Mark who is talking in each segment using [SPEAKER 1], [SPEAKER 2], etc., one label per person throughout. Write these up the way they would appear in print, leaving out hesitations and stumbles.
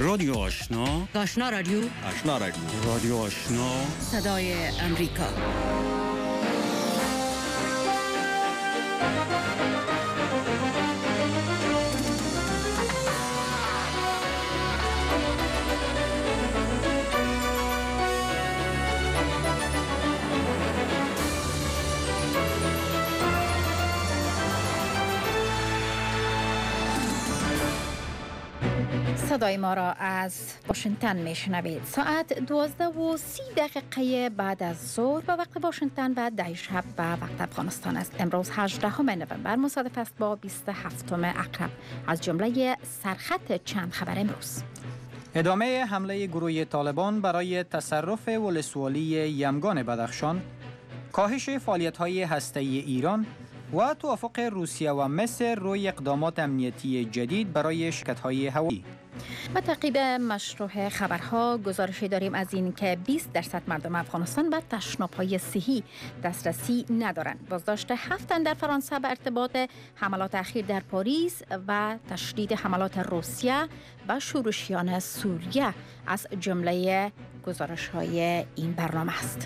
[SPEAKER 1] رادیو آشنا،
[SPEAKER 2] آشنا رادیو،
[SPEAKER 3] آشنا رادیو،
[SPEAKER 1] رادیو آشنا،
[SPEAKER 2] صدای امریکا. صدای ما را از واشنگتن میشنوید. ساعت 12:30 بعد از ظهر به وقت واشنگتن و 10 شب به وقت افغانستان است. امروز 18 نوامبر مصادف است با 27 اکرم. از جمله سرخط چند خبر امروز:
[SPEAKER 4] ادامه حمله گروه طالبان برای تصرف ولسوالی یمگان بدخشان، کاهش فعالیت‌های هسته‌ای ایران و توافق روسیه و مصر روی اقدامات امنیتی جدید برای شرکت‌های هوایی.
[SPEAKER 2] به تعقیب مشروع خبرها گزارشی داریم از این که 20% مردم افغانستان به تشناب‌های صحی دسترسی ندارند. بازداشت 7 تن در فرانسه به ارتباط حملات اخیر در پاریس و تشدید حملات روسیه و شورشیان سوریه از جمله گزارش‌های این برنامه است.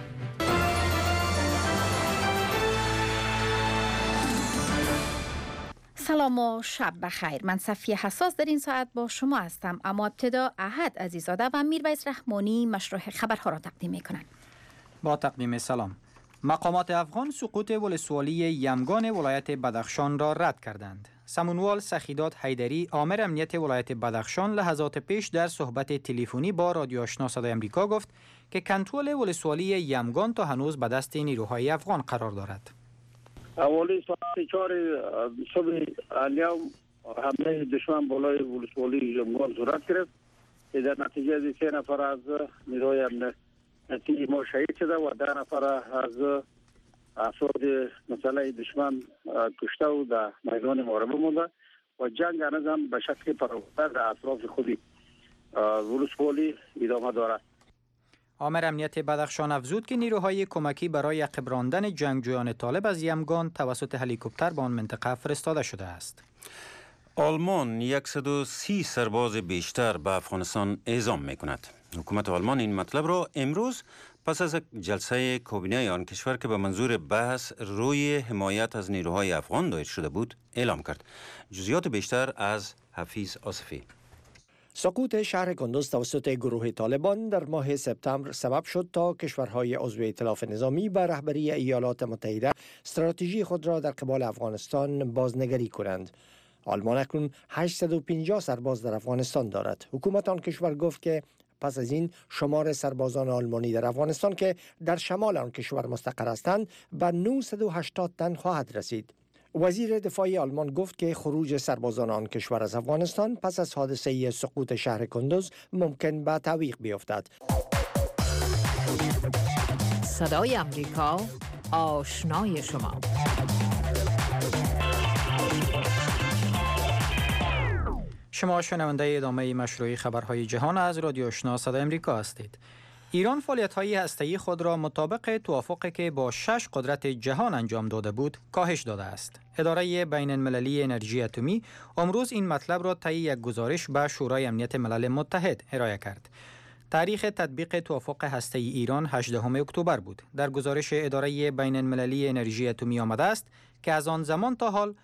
[SPEAKER 2] سلام و شب بخیر. من صفیه حساس در این ساعت با شما هستم، اما ابتدا احد عزیزاده و میرویس رحمانی مشروع خبرها را تقدیم می‌کنند.
[SPEAKER 4] با تقدیم سلام. مقامات افغان سقوط ولسوالی یمگان ولایت بدخشان را رد کردند. سمونوال سخیدات حیدری، آمر امنیت ولایت بدخشان، لحظات پیش در صحبت تلفنی با رادیو آشنا صدای امریکا گفت که کنترل ولسوالی یمگان تا هنوز به دست نیروهای افغان قرار دارد.
[SPEAKER 5] اولی ساعت 4 صبح اليوم حمله دشمن بالای ولسوالی یمگان صورت گرفت که در نتیجه از 3 نفر از نیروی امنیتی ما شهید شده و 10 نفر از افراد مسلح دشمن کشته و در میدان محاربه مونده و جنگ هنوز هم به شکل پراکنده در اطراف خودی ولسوالی ادامه دارد.
[SPEAKER 4] آمر امنیت بدخشان افزود که نیروهای کمکی برای قبراندن جنگجویان طالب از یمگان توسط هلیکوپتر به آن منطقه فرستاده شده است.
[SPEAKER 1] آلمان 130 سرباز بیشتر به افغانستان اعزام می‌کند. حکومت آلمان این مطلب را امروز پس از جلسه کابینه آن کشور که به منظور بحث روی حمایت از نیروهای افغان دایر شده بود اعلام کرد. جزئیات بیشتر از حفیظ آصفی.
[SPEAKER 6] سقوط شهر کندوز توسط گروه طالبان در ماه سپتامبر سبب شد تا کشورهای عضو ائتلاف نظامی به رهبری ایالات متحده استراتژی خود را در قبال افغانستان بازنگری کنند. آلمان اکنون 850 سرباز در افغانستان دارد. حکومت آن کشور گفت که پس از این شمار سربازان آلمانی در افغانستان که در شمال آن کشور مستقر هستند به 980 تن خواهد رسید. وزیر دفاع آلمان گفت که خروج سربازان آن کشور از افغانستان پس از حادثه سقوط شهر کندوز ممکن به تعویق بیفتد.
[SPEAKER 2] صدای امریکا، آشنای شما.
[SPEAKER 4] شما شنونده ادامه مشروع خبرهای جهان از رادیو آشنا صدای امریکا هستید. ایران فعالیت‌های هسته‌ای خود را مطابق توافقی که با 6 قدرت جهان انجام داده بود کاهش داده است. اداره بین‌المللی انرژی اتمی امروز این مطلب را طی یک گزارش به شورای امنیت ملل متحد ارائه کرد. تاریخ تطبیق توافق هسته‌ای ایران 18 اکتبر بود. در گزارش اداره بین‌المللی انرژی اتمی آمده است که از آن زمان تا حال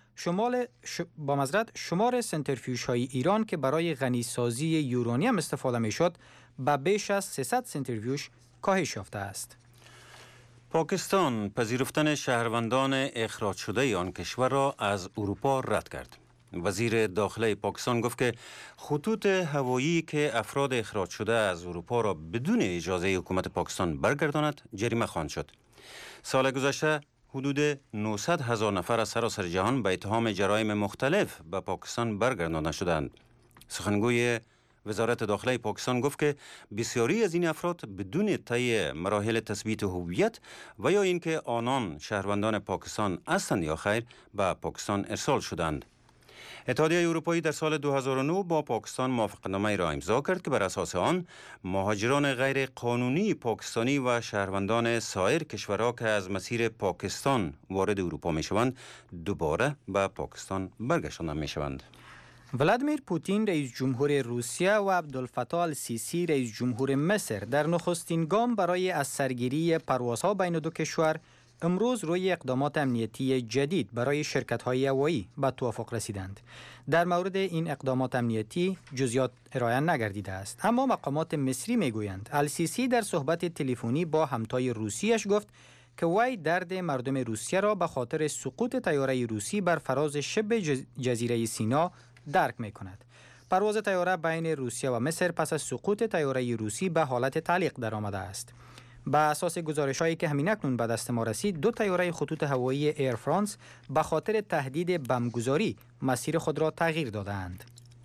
[SPEAKER 4] شمار سنتریفیوژهای ایران که برای غنیسازی یورانیم استفاده می‌شد به بیش از 300 سنتریفیوژ کاهش یافته است.
[SPEAKER 1] پاکستان پذیرفتن شهروندان اخراج شده آن کشور را از اروپا رد کرد. وزیر داخله پاکستان گفت که خطوط هوایی که افراد اخراج شده از اروپا را بدون اجازه حکومت پاکستان برگرداند جریمه خواند شد. سال گذشته حدود 900,000 نفر از سراسر جهان به اتهام جرایم مختلف به پاکستان برگردانده شدند. سخنگوی وزارت داخله پاکستان گفت که بسیاری از این افراد بدون طی مراحل تثبیت هویت و یا اینکه آنان شهروندان پاکستان هستند یا خیر به پاکستان ارسال شدند. اتحادیه اروپایی در سال 2009 با پاکستان موافقتنامه را امضا کرد که بر اساس آن مهاجران غیر قانونی پاکستانی و شهروندان سایر کشورها که از مسیر پاکستان وارد اروپا می شوند دوباره به پاکستان برگشتانده می شوند.
[SPEAKER 4] ولادیمیر پوتین رئیس جمهور روسیه و عبدالفتاح السیسی رئیس جمهور مصر در نخستین گام برای از سرگیری پروازها بین دو کشور امروز روی اقدامات امنیتی جدید برای شرکت‌های هوایی به توافق رسیدند. در مورد این اقدامات امنیتی جزئیات ارائه نگردیده است، اما مقامات مصری میگویند السیسی در صحبت تلفنی با همتای روسیش گفت که وی درد مردم روسیه را به خاطر سقوط طیاره روسی بر فراز شبه جزیره سینا درک می‌کند. پرواز طیاره بین روسیه و مصر پس از سقوط طیاره روسی به حالت تعلیق درآمده است. به اساس گزارش‌هایی که همین اکنون به دست ما رسید، دو طیاره خطوط هوایی ایر فرانس به خاطر تهدید بمبگذاری مسیر خود را تغییر داده‌اند.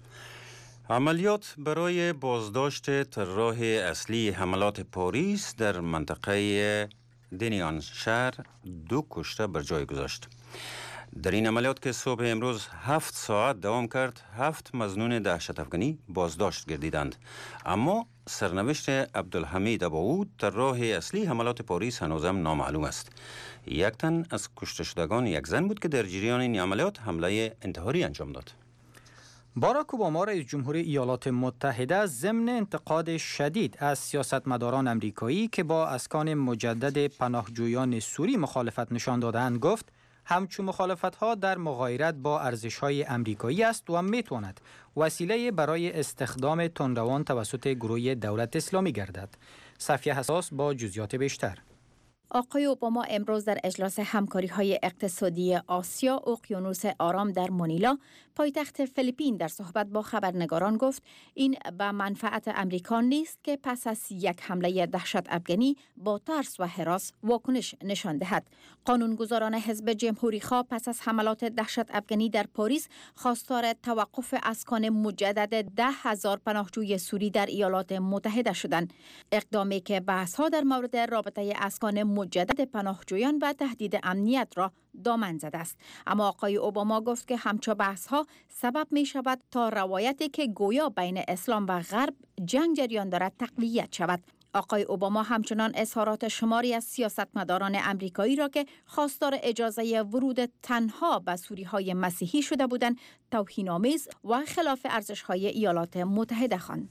[SPEAKER 1] عملیات برای بازداشت طراح اصلی حملات پاریس در منطقه دنیان شهر 2 کشته بر جای گذاشت. در این عملیات که صبح امروز 7 ساعت دوام کرد، 7 مظنون دهشت افغانی بازداشت گردیدند. اما سرنوشت عبدالحمید اباود طراح اصلی حملات پاریس هنوزم نامعلوم است. یک تن از کشته شدگان یک زن بود که در جریان این عملیات حمله انتحاری انجام داد.
[SPEAKER 4] باراک اوباما رئیس جمهور ایالات متحده ضمن انتقاد شدید از سیاستمداران امریکایی که با اسکان مجدد پناهجویان سوری مخالفت نشان دادند گفت همچون مخالفت‌ها در مغایرت با ارزش‌های امریکایی است و می‌تواند وسیله برای استخدام تندروان توسط گروه دولت اسلامی گردد. صفیه حساس با جزئیات بیشتر.
[SPEAKER 2] آقای اوباما امروز در اجلاس همکاری‌های اقتصادی آسیا اقیانوس آرام در مانیلا پایتخت فیلیپین در صحبت با خبرنگاران گفت این به منفعت امریکا نیست که پس از یک حمله دهشت افغانی با ترس و هراس واکنش نشان دهد. قانونگذاران حزب جمهوری خواه پس از حملات دهشت افغانی در پاریس خواستار توقف اسکان مجدد 10,000 پناهجوی سوری در ایالات متحده شدند. اقدامی که بحث‌ها در مورد رابطه اسکان مجدد پناهجویان و تهدید امنیت را دامن زده است. اما آقای اوباما گفت که همچو بحث‌ها سبب می شود تا روایتی که گویا بین اسلام و غرب جنگ جریان دارد تقویت شود. آقای اوباما همچنان اظهارات شماری از سیاستمداران امریکایی را که خواستار اجازه ورود تنها به سوری‌های مسیحی شده بودند توهین‌آمیز و خلاف ارزش‌های ایالات متحده خواند.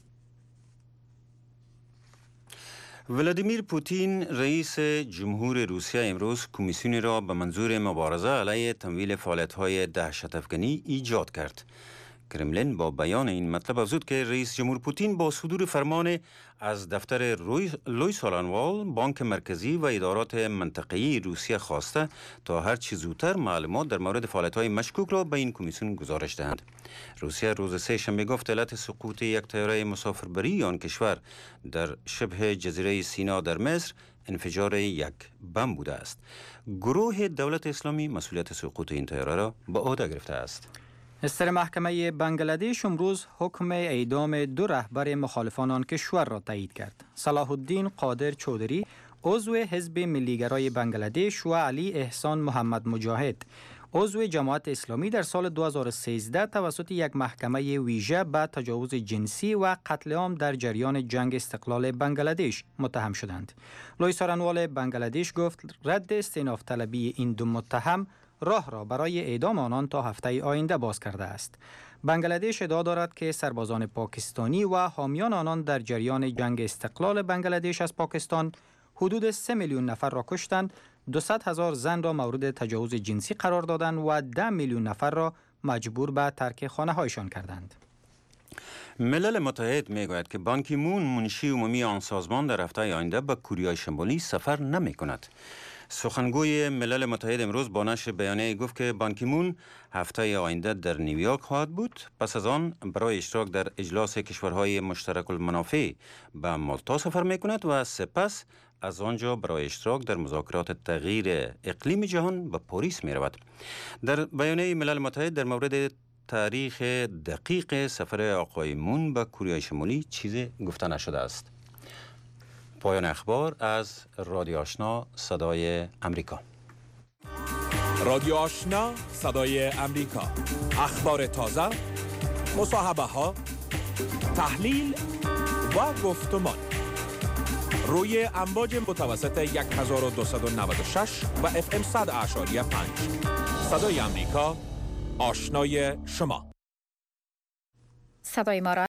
[SPEAKER 1] ولادیمیر پوتین رئیس جمهور روسیه امروز کمیسیونی را به منظور مبارزه علیه تمویل فعالیت‌های دهشت افغانی ایجاد کرد. کرملین با بیان این مطلب افزود که رئیس جمهور پوتین با صدور فرمان از دفتر لویس آلنوال بانک مرکزی و ادارات منطقه‌ای روسیه خواسته تا هر چه زودتر معلومات در مورد فعالیت‌های مشکوک را به این کمیسیون گزارش دهند. روسیه روز سه‌شنبه گفت علت سقوط یک طیاره مسافربری آن کشور در شبه جزیره سینا در مصر انفجار یک بمب بوده است. گروه دولت اسلامی مسئولیت سقوط این طیاره را به عهده گرفته است.
[SPEAKER 4] استر محکمه بنگلادش امروز حکم اعدام 2 رهبر مخالفان آن کشور را تایید کرد. صلاح الدین قادر چودری عضو حزب ملیگرای بنگلادش و علی احسان محمد مجاهد عضو جماعت اسلامی در سال 2013 توسط یک محکمه ویژه به تجاوز جنسی و قتل عام در جریان جنگ استقلال بنگلادش متهم شدند. لویس آلنوال بنگلادش گفت رد استئناف طلبی این 2 متهم راه را برای اعدام آنان تا هفته آینده باز کرده است. بنگلادش ادعا دارد که سربازان پاکستانی و حامیان آنان در جریان جنگ استقلال بنگلادش از پاکستان حدود 3 میلیون نفر را کشتند، 200,000 زن را مورد تجاوز جنسی قرار دادند و 10 میلیون نفر را مجبور به ترک خانه‌هایشان کردند.
[SPEAKER 1] ملل متحد میگوید که بان کی مون منشی عمومی آن سازمان در هفته آینده به کره شمالی سفر نمی کند. سخنگوی ملل متحد امروز با نشر بیانیه گفت که بان کی مون هفته آینده در نیویورک خواهد بود. پس از آن برای اشتراک در اجلاس کشورهای مشترک المنافع به مالتا سفر می کند و سپس از آنجا برای اشتراک در مذاکرات تغییر اقلیم جهان به پاریس می رود. در بیانیه ملل متحد در مورد تاریخ دقیق سفر آقای مون به کره شمالی چیزی گفته نشده است. پایان اخبار از رادیو آشنا صدای امریکا.
[SPEAKER 3] رادیو آشنا صدای امریکا، اخبار تازه، مصاحبه ها، تحلیل و گفتمان روی امواج متوسط 1296 و FM 100.5 صدای امریکا، آشنای شما.
[SPEAKER 2] صدای ما را